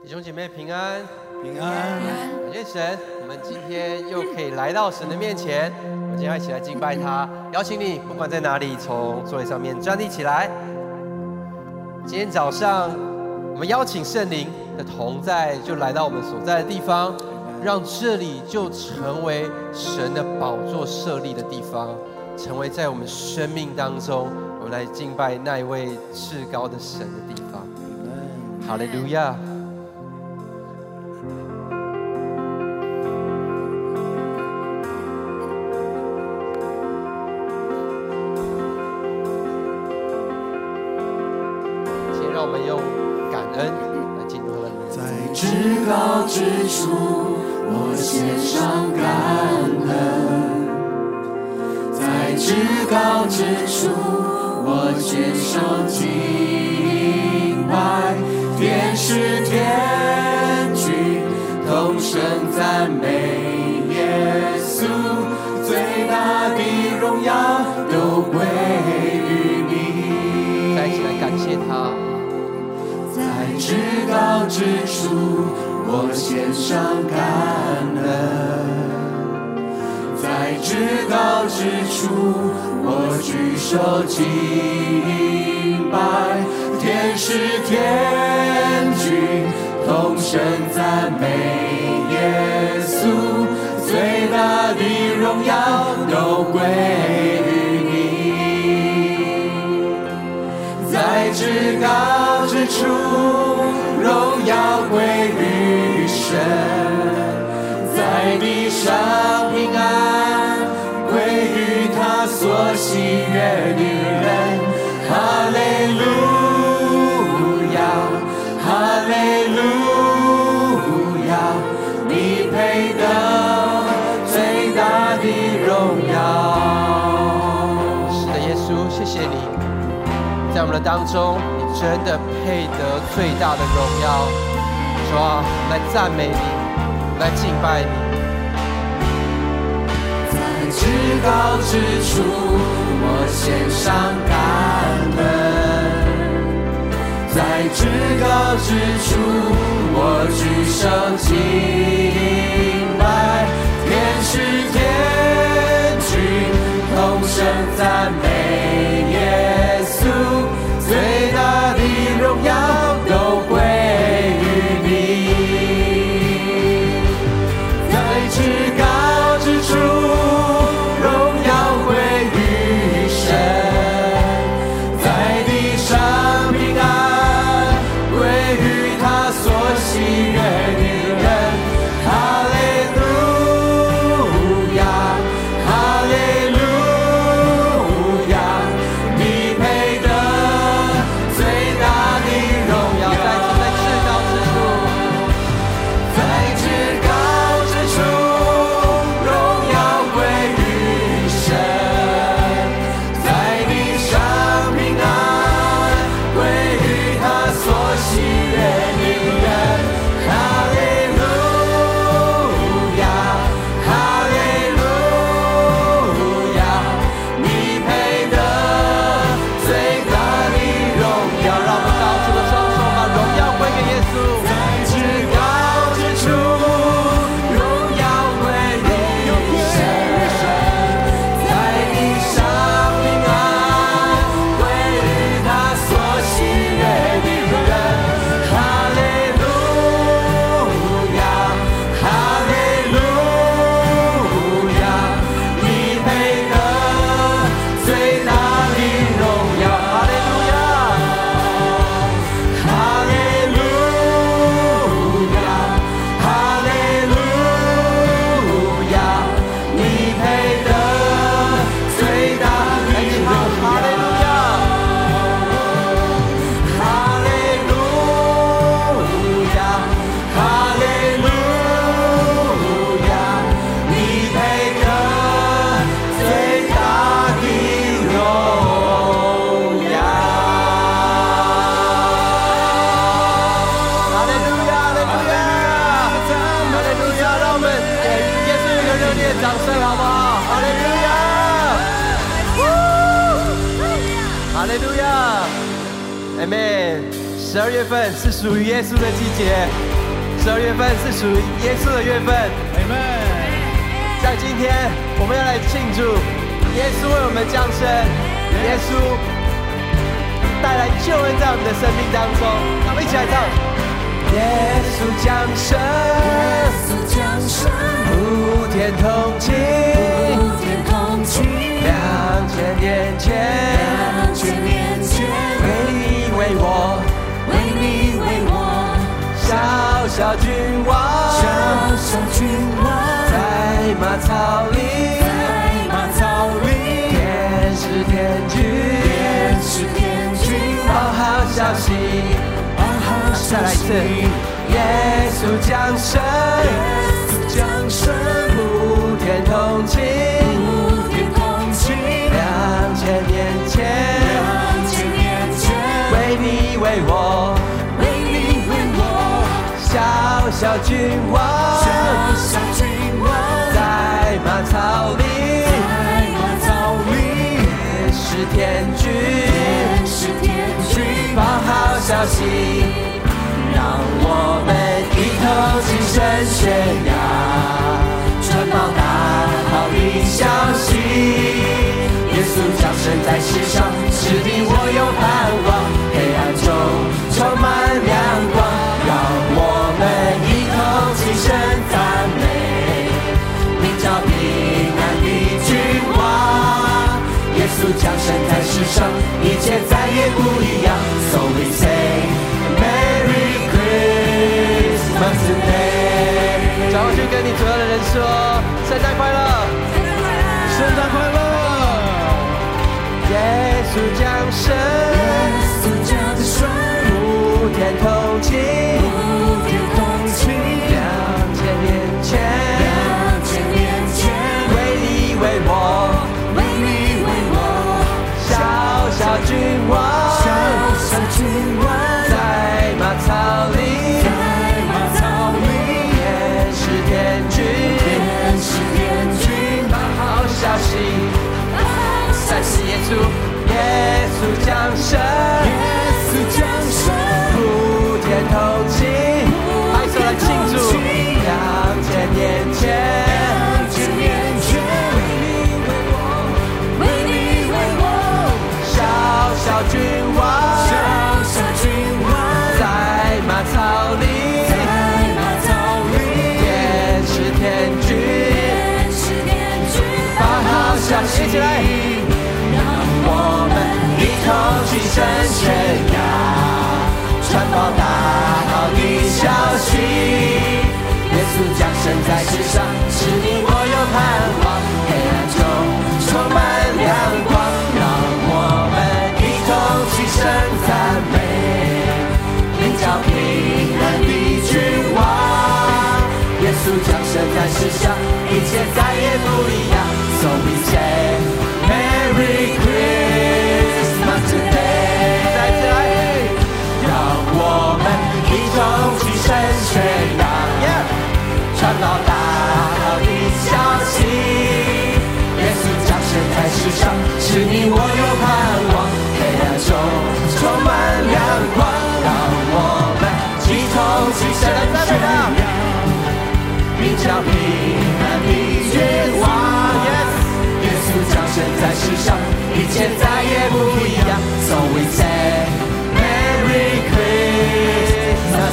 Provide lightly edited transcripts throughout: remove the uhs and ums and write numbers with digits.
弟兄姐妹平安， 平安。 感谢神，我们今天又可以来到神的面前。我们今天要一起来敬拜他，邀请你不管在哪里，从座位上面站立起来。今天早上，我们邀请圣灵的同在，就来到我们所在的地方，让这里就成为神的宝座设立的地方，成为在我们生命当中，我们来敬拜那一位至高的神的地方。哈利路亚。让我们用感恩来进入他的名字。 在至高之处，我献上感恩；在至高之处，我献上敬拜。天使天军同声赞美耶稣，最大的荣耀都归于你。 再一起来感谢他。 在至高之处，我献上感恩；在至高之处，我举手敬拜。天使天军同声赞美耶稣，最大的荣耀都归于你。在至高之处，荣耀归于神；在地上平安归于他所喜悦的人。哈利路亚，哈利路亚，你配得最大的荣耀。 是的，耶稣，谢谢你，在我们的当中，你真的配得最大的荣耀。主啊，来赞美你，来敬拜你。 在至高之处，我献上感恩；在至高之处，我举手敬拜。天使天军同声赞美耶稣，最大的荣耀都归于你。在至高之处，荣耀归于神；在地上平安归于他所喜悦的人。哈利路亚，哈利路亚，你配得最大的荣耀。 在至高之处， 在至高之处，荣耀归于神；在地上平安归于他所喜悦的人。哈利路亚，哈利路亚，你配得最大的荣耀。 让我们高举的双手，把荣耀归给耶稣。 在至高之处，荣耀归于神；在地上平安归于他所喜悦的人。哈利路亚，哈利路亚，你配得最大的荣耀。哈利路亚，哈利路亚，哈利路亚，你配得最大的荣耀。哈利路亚，哈利路亚，哈利路亚，你配得最大的荣耀。 哈利路亚，哈利路亚，哈利路亚！让我们给耶稣一个热烈掌声，好不好？哈利路亚，哈利路亚，阿门。 12月份是属于耶稣的季节，12月份是属于耶稣的月份。Amen。在今天，我们要来庆祝耶稣为我们降生，耶稣带来救恩在我们的生命当中。我们一起来唱：耶稣降生， 耶稣降生， 普天同庆， 普天同庆 ，2000年前 ，2000年前， 为你为我， 为你为我， 小小君王， 小小君王， 在马槽里， 在马槽里， 天使天君， 天使天君， 报好消息， 报好消息。 再来一次，耶稣降生， 耶稣降生， 普天同庆， 普天同庆 ，2000年前 ，2000年前， 为你为我， 为你为我， 小小君王， 小小君王， 在马槽里， 在马槽里， 天使天君， 天使天君， 报好消息，让我们一同齐声宣扬，传报大好的消息。耶稣降生在世上，使你我有盼望，黑暗中充满亮光，让我们一同齐声赞美，名叫平安的君王。耶稣降生在世上，一切再也不一样。So we say Merry Christmas today。转过去跟你左右的人说：圣诞快乐，圣诞快乐！耶稣降生， 耶稣降生， 普天同庆， 普天同庆 ，2000年前 ，2000年前， 为你为我， 为你为我， 小小君王， 小小君王， 在马槽里， 在马槽里， 天使天君， 天使天君， 报好消息，再次耶稣，耶稣降生， 耶稣降生， 普天同庆，拍手来庆祝，2000年前 2000年前，为你为我， 小小君王， 小小君王， 在马槽里， 在马槽里， 天使天君， 天使天君， 报好消息，一起来， 让我们一同齐声宣扬，传报大好的消息。耶稣降生在世上，使你我有盼望，黑暗中充满亮光，让我们一同齐声赞美，名叫平安的君王。耶稣降生在世上，一切再也不一样。So we say Merry Christmas today。再次来，让我们一同齐声宣扬，传报大好的消息。耶稣降生在世上，使你我有盼望，黑暗中充满亮光，让我们一同齐声宣扬，名叫平安的君王。耶稣降生在世上，一切再也不一样。So we say Merry Christmas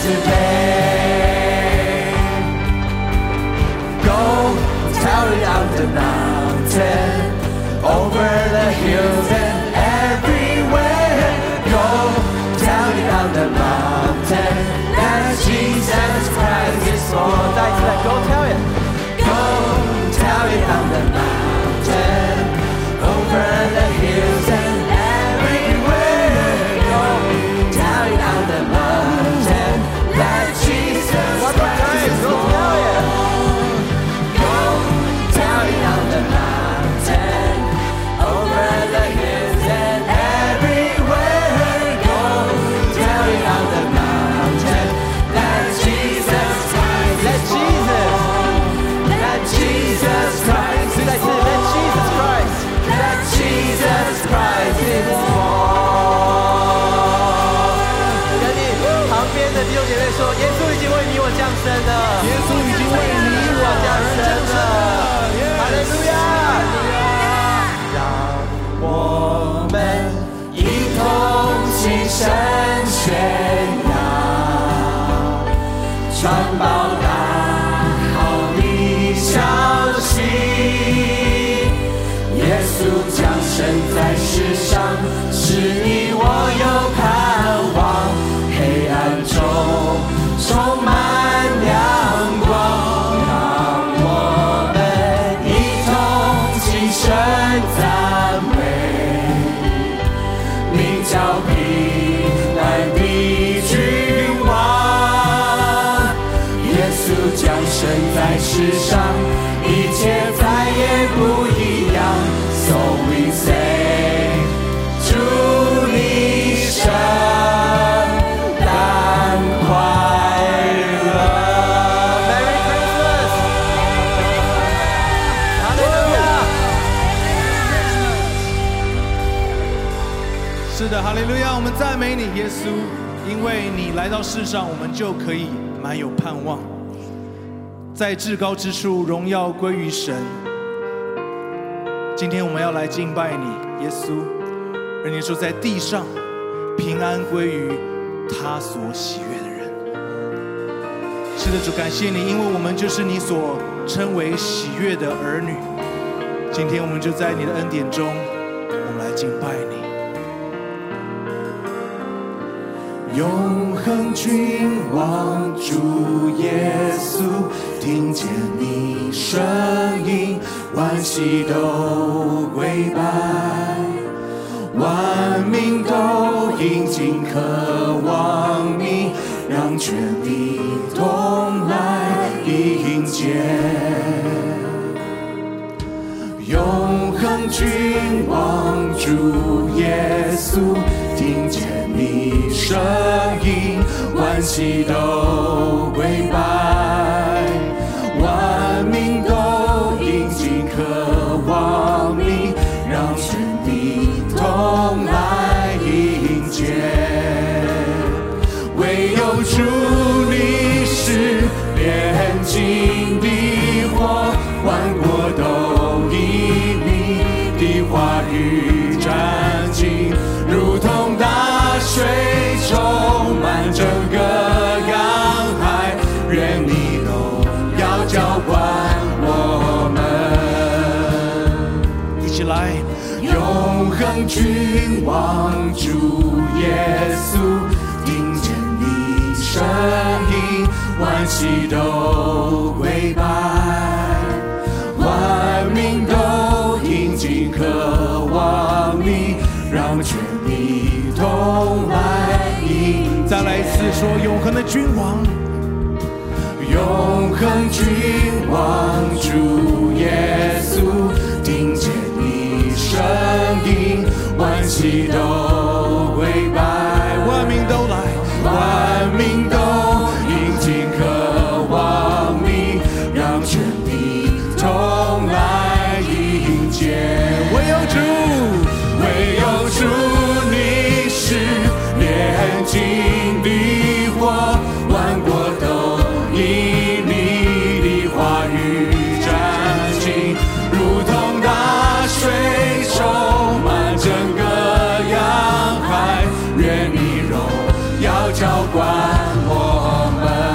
today。Go tell it on the mountain, over the hills and everywhere. Go tell it on the mountain that Jesus Christ is born. 再一次来 Go tell it. Go tell it on the mountain, over the hills and everywhere. Go tell it on the mountain that Jesus Christ is born. Go tell it on the mountain, over the hills and everywhere. Go tell it on the mountain that Jesus Christ is born. Let Jesus 升了， 耶稣已经为你我加升了，哈利路亚！让我们一同齐声宣扬，传报大好的消息，耶稣降生在世上，使你我有盼望，黑暗中充满亮光，让我们一同齐声赞美，名叫平安的君王。耶稣降生在世上，一切再也不一样。So we say， 祝你圣诞快乐 ，Merry Christmas， 哈利路亚！ 是的，哈利路亚！我们赞美你，耶稣，因为你来到世上，我们就可以满有盼望。在至高之处，荣耀归于神。今天我们要来敬拜你，耶稣。而你说，在地上平安归于他所喜悦的人。是的，主，感谢你，因为我们就是你所称为喜悦的儿女。今天我们就在你的恩典中，我们来敬拜你。 永恒君王主耶稣，听见你声音，万膝都跪拜，万民都应尽渴望你，让全地同来迎接。永恒君王主耶稣，听见你声音，万膝都跪拜，万民都应尽渴望你，让全地同来迎接。唯有主你是炼金的火，万国都因你的话语战兢，如同大水充满整个洋海，愿你都要浇灌我们。 一起来， 永恒君王主耶稣，听见你声音，万膝都跪拜，万民都应尽渴望你，让全地同来迎接。 再来一次说，永恒的君王， 永恒君王主耶稣，听见你声音，万膝都跪拜， 万民都来， 万民都应尽渴望你，让全地同来迎接。 唯有主， 唯有主你是炼金的火，万国都因你的话语战兢，如同大水充满整个洋海，愿你荣耀浇灌我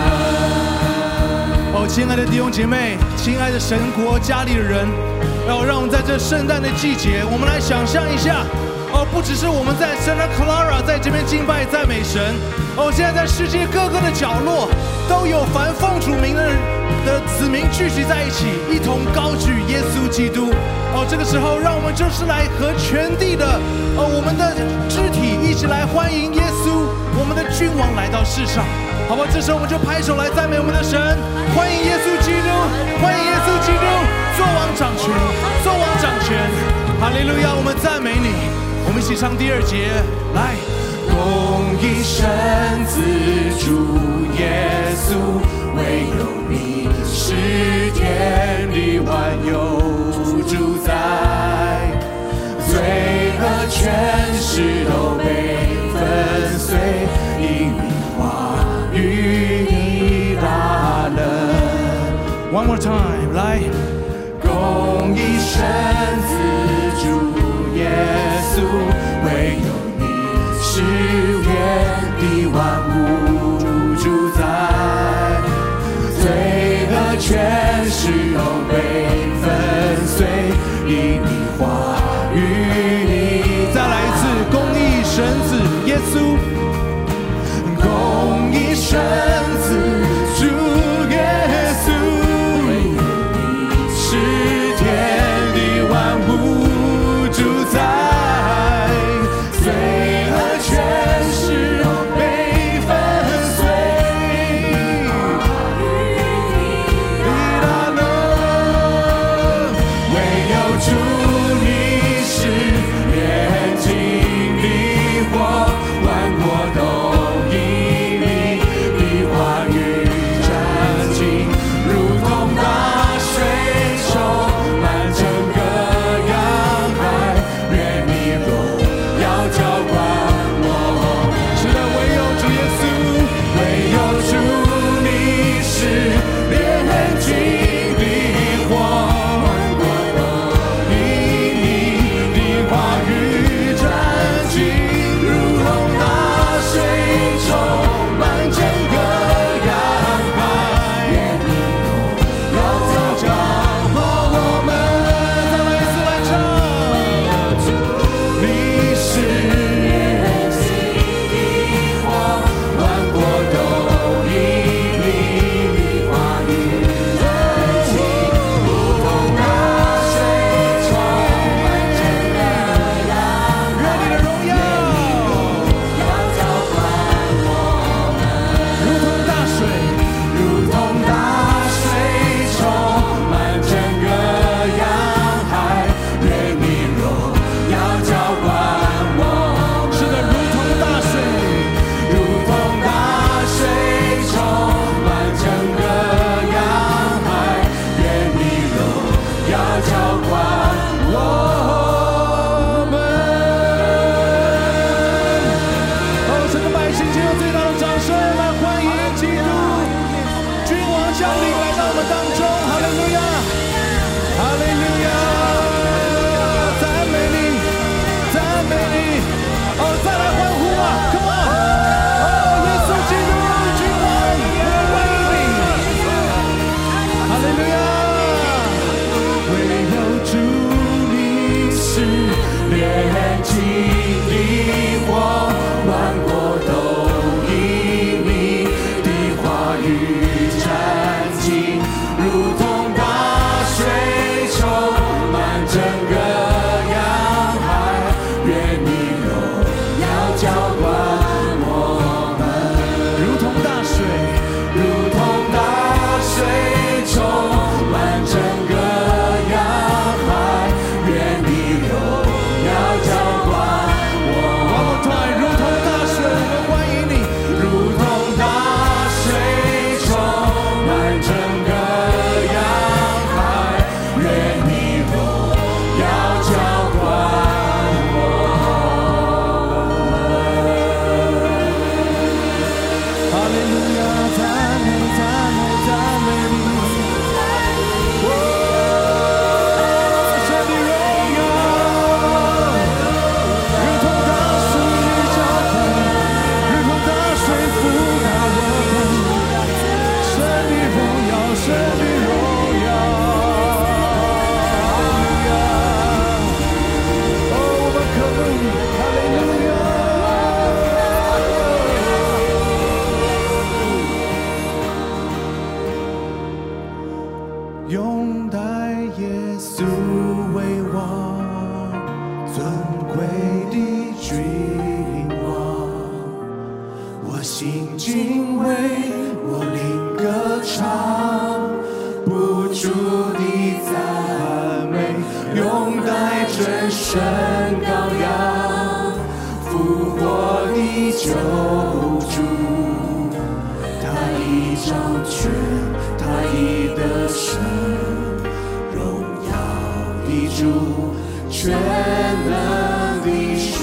们。 哦，亲爱的弟兄姐妹，亲爱的神国家里的人，让我们在这圣诞的季节，我们来想象一下，不只是我们在 Santa Clara 在这边敬拜赞美神，现在在世界各个的角落，都有凡奉主名的子民聚集在一起，一同高举耶稣基督。这个时候，让我们就是来和全地的我们的肢体一起来欢迎耶稣，我们的君王来到世上，好不好？这时候我们就拍手来赞美我们的神，欢迎耶稣基督，欢迎耶稣基督，作王掌权，作王掌权，哈利路亚！我们赞美你，我们一起唱第2节，来。 公义神子主耶稣，唯有你是天地万有主宰，罪和权势都被粉碎，因你话语的大 One more time， 来， 公义神子主耶稣，唯有你是天地万物主宰，罪恶权势都被粉碎，以你话语里。 再来一次，公义神子耶稣， 公义神子主耶稣，是天地万物主宰，罪恶权势都被粉碎。唯有主你是炼金的火，万国都因你的话语战兢，如同大水充满整个洋海，愿你荣耀浇灌我。 是的，唯有主耶稣， 唯有主你是炼金的火，万国都因你的话语战兢，如同大水充满整个洋海，愿你荣耀浇灌我们。 再来一次来唱。 你是炼金的火，万国都因你的话语战兢，如同大水充满整个洋海， 愿你的荣耀要浇灌我们， 如同大水， 如同大水充满整个洋海，愿你荣耀浇灌我们。 是的，如同大水， 如同大水充满整个洋海，愿你荣耀浇灌我们。 哦，整个百姓请用最大的掌声来欢迎基督君王降临来到我们当中，哈利路亚，哈利路亚，赞美你，赞美你，哦，再来欢呼啊 ，Come on， 哦，耶稣基督君王，我们欢迎你，哈利路亚。 唯有主你是炼金的火，万国都因你的话语战兢，如同大水充满整个洋海，愿你荣耀浇灌我们。 如同大水， 如同大水充满整个洋海，愿你荣耀浇灌我。 One more time，如同大水，我们欢迎你。 如同大水充满整个洋海，愿你荣耀浇灌我。 哈利路亚，赞美赞美赞美你，哦，神的荣耀，如同大水浇灌，如同大水覆盖我们，神的荣耀，神的荣耀，哈利路亚，哦，我们可以，哈利路亚。 拥戴耶稣为王，尊贵的君王，我心敬畏，我灵歌唱，不住地赞美，拥戴真神羔羊，复活的救主，他已掌权，他已得胜，荣耀的主，全能的神，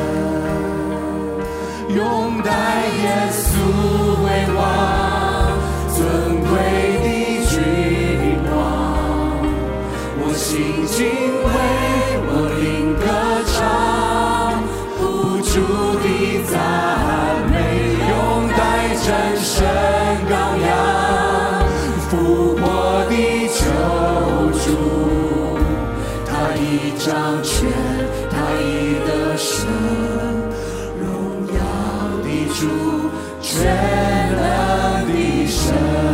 拥戴耶稣为王，尊贵的君掌权，他已得胜，荣耀的主，全能的神。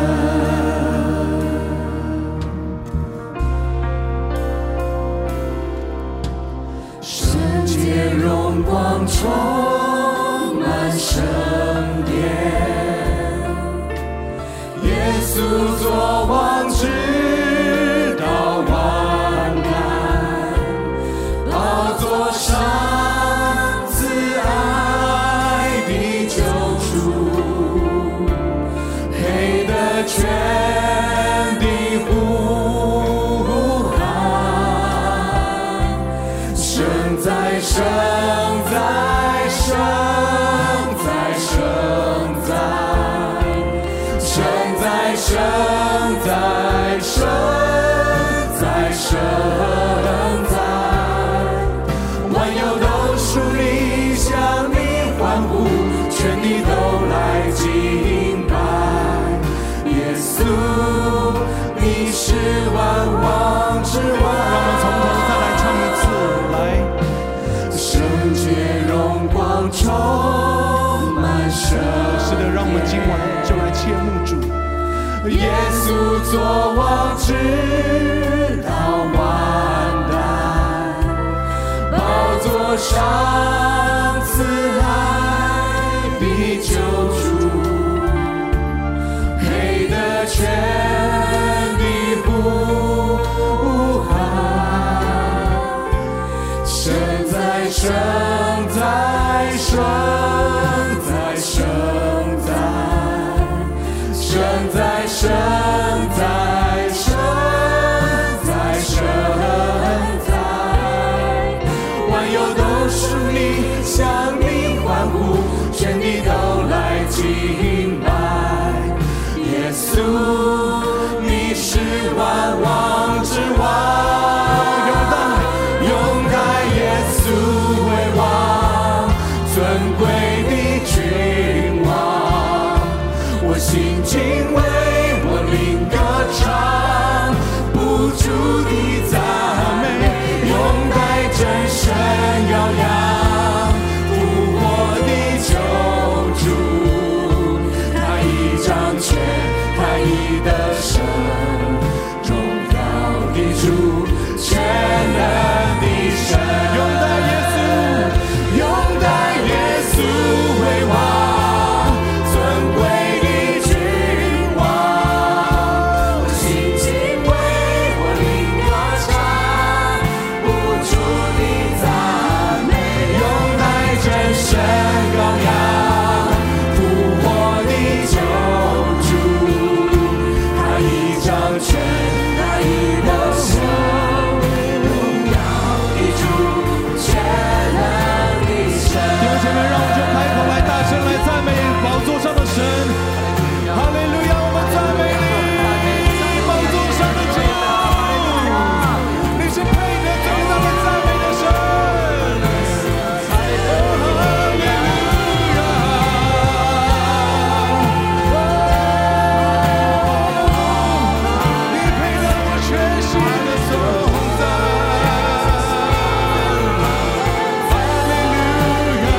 圣洁荣光充满圣殿，耶稣作王直到万代，宝座上慈爱的救主，配得全的呼喊，圣在圣在圣在圣在圣在圣在圣在圣在，万有都属你，向你欢呼，全地都来敬拜。耶稣，你是万王之王。让我们从头再来唱一次，来，圣洁荣光充满神。是的，让我们今晚就来切慕主。耶稣作王直到万代，宝座上慈爱的救主，配得全的呼喊，圣在圣在圣在圣在圣在圣在圣在圣在，万有都属你，向你欢呼，全地都来敬拜。耶稣，你是万王之王，拥戴耶稣为王，尊贵的君王，我心敬畏，我灵歌唱，不住的赞美，拥戴真神羔羊，复活的救主，他已掌权，他已得胜，荣耀的主，全能的神，拥戴耶稣，拥戴耶稣为王，尊贵的君王，我心敬畏，我灵歌唱，不住的赞美，拥戴真神羔羊，复活的救主，他已掌权，他已得胜，荣耀的主，全能的神。弟兄姐妹，让我们就开口来大声来赞美宝座上的神。哈利路亚，我们赞美你，宝座上的主，你是配得最大的赞美的神。哈利路亚，你配得我全心的颂赞。哈利路亚，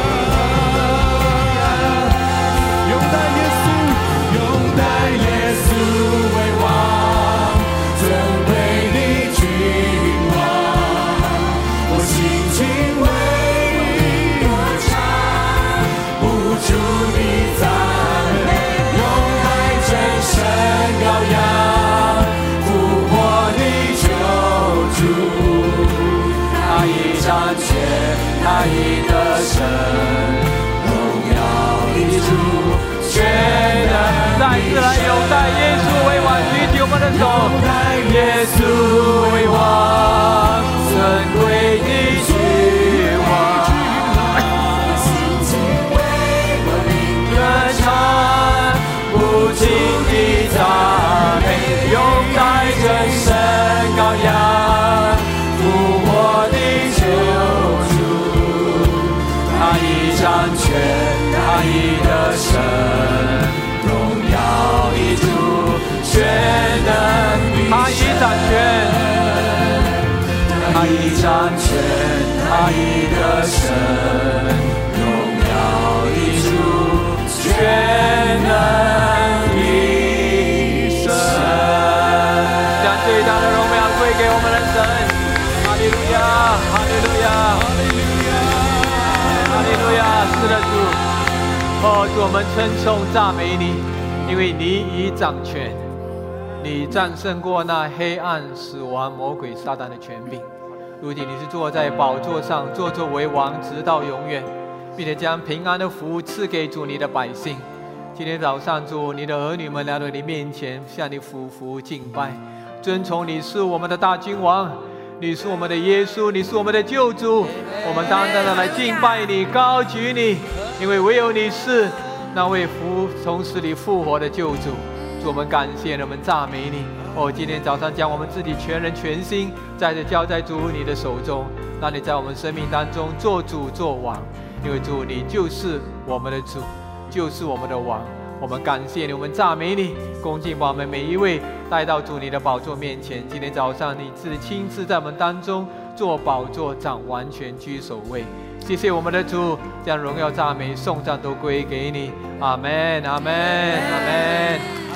拥戴耶稣，拥戴耶稣为王，尊贵的君王，我心敬畏，歌唱，不住的赞美，拥戴真神羔羊，复活的救主，他已掌权，他已得胜，荣耀的主，全能再次来拥戴耶稣为王，举起我们的手， 耶稣为王，尊贵的君王，心敬畏，我灵歌唱，不尽的赞美，拥戴真神羔羊，复活的救主，他已掌权，他已得胜，荣耀的主，全能的神， 他已掌权， 一个神，荣耀的主，全能的神， 将最大的荣耀归给我们的神。哈利路亚，哈利路亚，哈利路亚！是的，主，主，我们称颂赞美你，因为你已掌权，你战胜过那黑暗、死亡、魔鬼、撒旦的权柄。如今你是坐在宝座上，坐作为王，直到永远，并且将平安的福赐给主你的百姓。今天早上，主，你的儿女们来到你面前，向你俯伏敬拜，尊崇你是我们的大君王，你是我们的耶稣，你是我们的救主。我们单单的来敬拜你，高举你，因为唯有你是那位从死里复活的救主。主，我们感谢你，我们赞美你。今天早上将我们自己全人全心再次交在主你的手中，让你在我们生命当中做主做王，因为主你就是我们的主，就是我们的王。我们感谢你，我们赞美你，恭敬把我们每一位带到主你的宝座面前。今天早上你自己亲自在我们当中做宝座掌，完全居首位。谢谢我们的主，将荣耀赞美颂赞都归给你。阿们，阿们，阿们。